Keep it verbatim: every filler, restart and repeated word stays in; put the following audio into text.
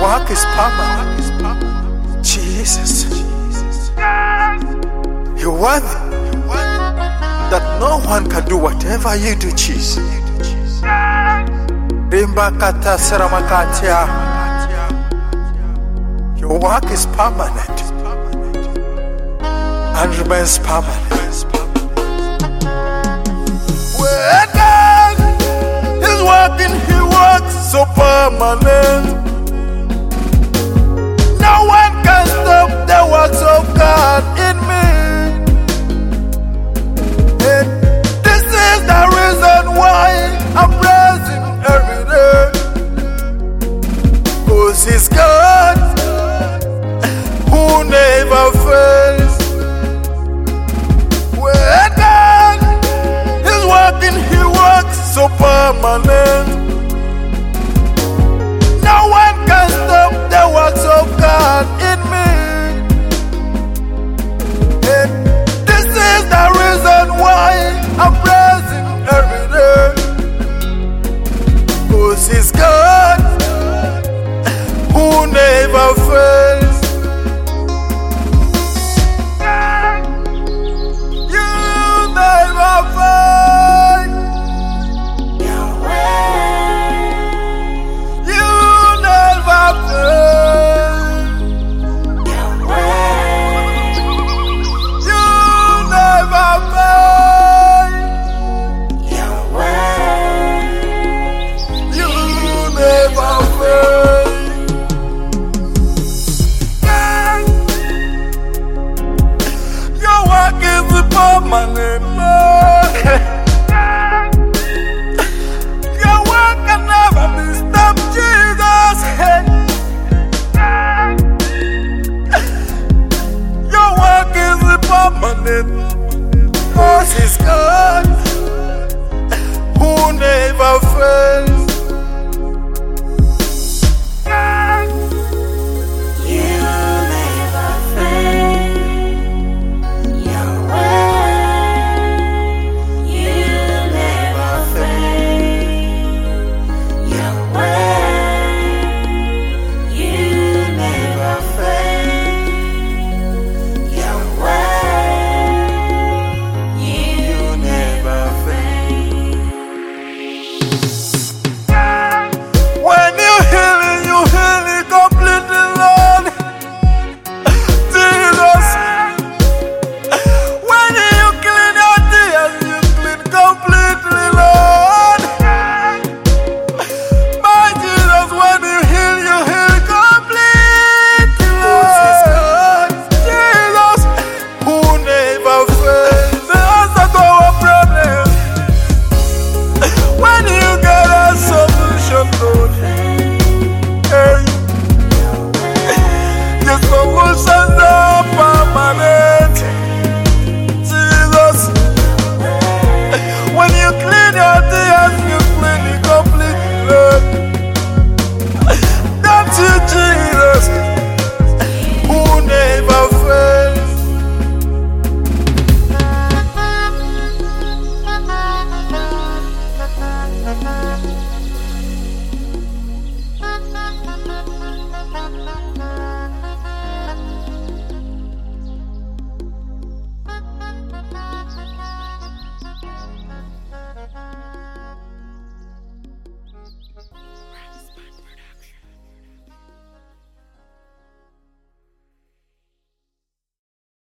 work is permanent. Jesus. You want that no one can do whatever you do, Jesus. Rimba kata saramakatia. Your work is permanent and remains permanent. When God is working, He works so permanent. No one can stop the works of God in me. And this is the reason why I'm praising every day. Cause He's God who never fails. When God is working, He works so permanent.